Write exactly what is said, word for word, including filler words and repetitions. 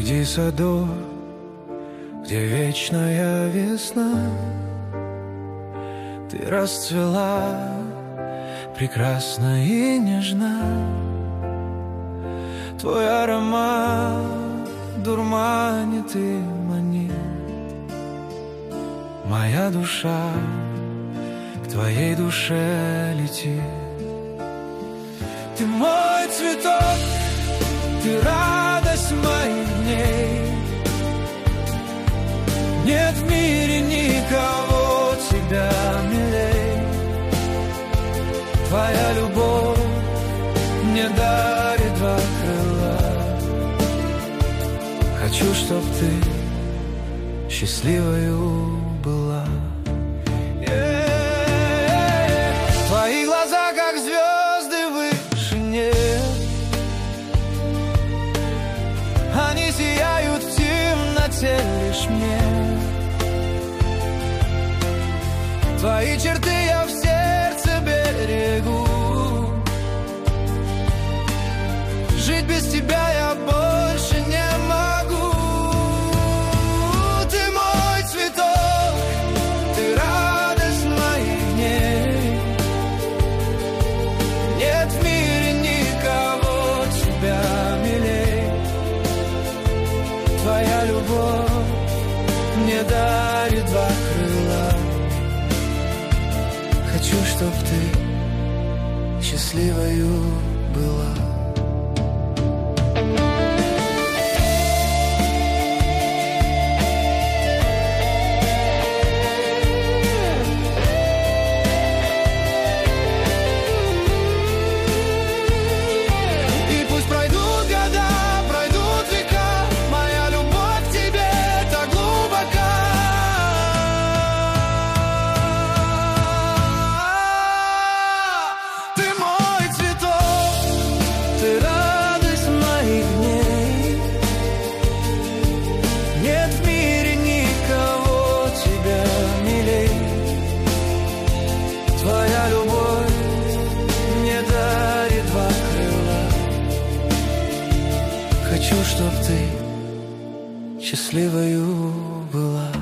Среди садов, где вечная весна, ты расцвела прекрасна и нежна. Твой аромат дурманит и манит. Моя душа к твоей душе летит. Ты мой цветок, ты радость моих дней. Нет в мире никого тебя милей. Твоя любовь мне дарит два крыла. Хочу, чтоб ты счастливою была. Yeah. Твои глаза, как звезды в вышине, они сияют в темноте лишь мне. Твои черты я в сердце берегу. Жить без тебя я больше не могу. Ты мой цветок, ты радость моих дней. Нет в мире никого тебя милей. Твоя любовь мне дарит два крыла. Хочу, чтоб ты счастливою была. Хочу, чтоб ты счастливою была.